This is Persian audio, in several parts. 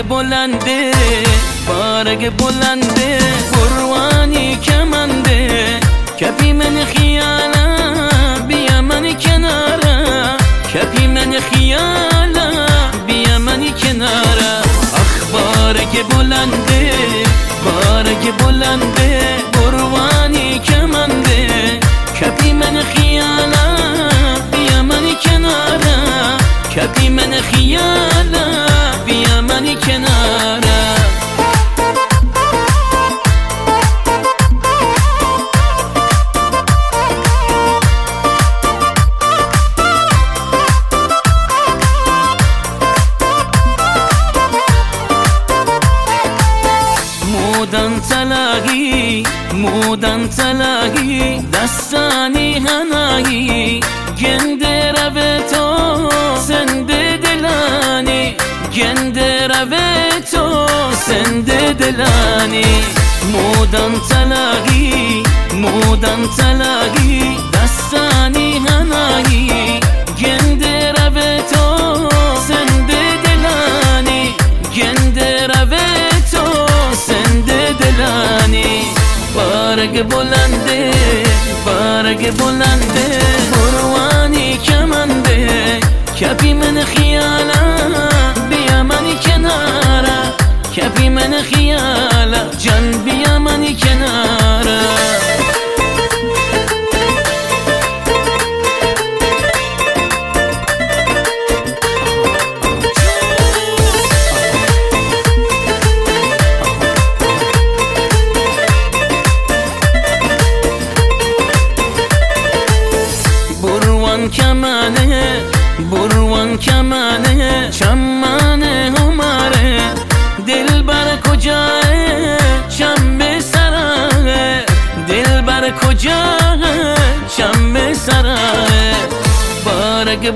بلنده بارگ بلنده قروانی کمنده کپی من خیالم بیا من کنارم کپی من خیالم بیا من کنارم بارگ بلنده بارگ بلنده قروانی کمنده کپی من خیالم بیا من کنارم کپی من خیالم بیا من کنارم مودن تلاقی دستانی هنایی گنده رو تو سنده دلانی گنده رو تو سنده دلانی مودن تلاقی دستانی هنایی گنده رو تو سنده دلانی گنده رو تو سنده دلانی بارگ بلنده قروانی کمنده کپی من خیالم بیا من کنارم کپی من خیالم جان بیا من کنارم بروان کمانه چمانه هماره دل بر کجاه چم به سراه دل بر کجاه چم به سراه بارگ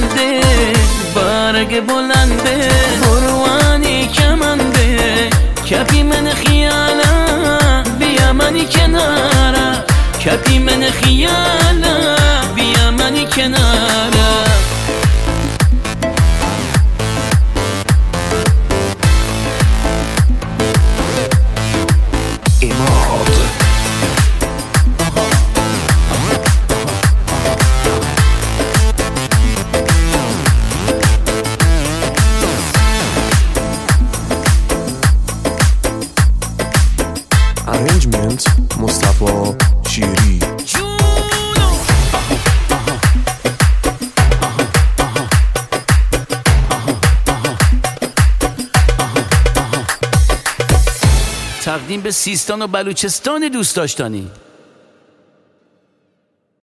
بلنده بروانی کمنده کپی من خیالم بیا من کنارم کپی من خیالم بیا من کنارم Arrangement مصطفی شیری تقدیم به سیستان و بلوچستان دوست داشتنی.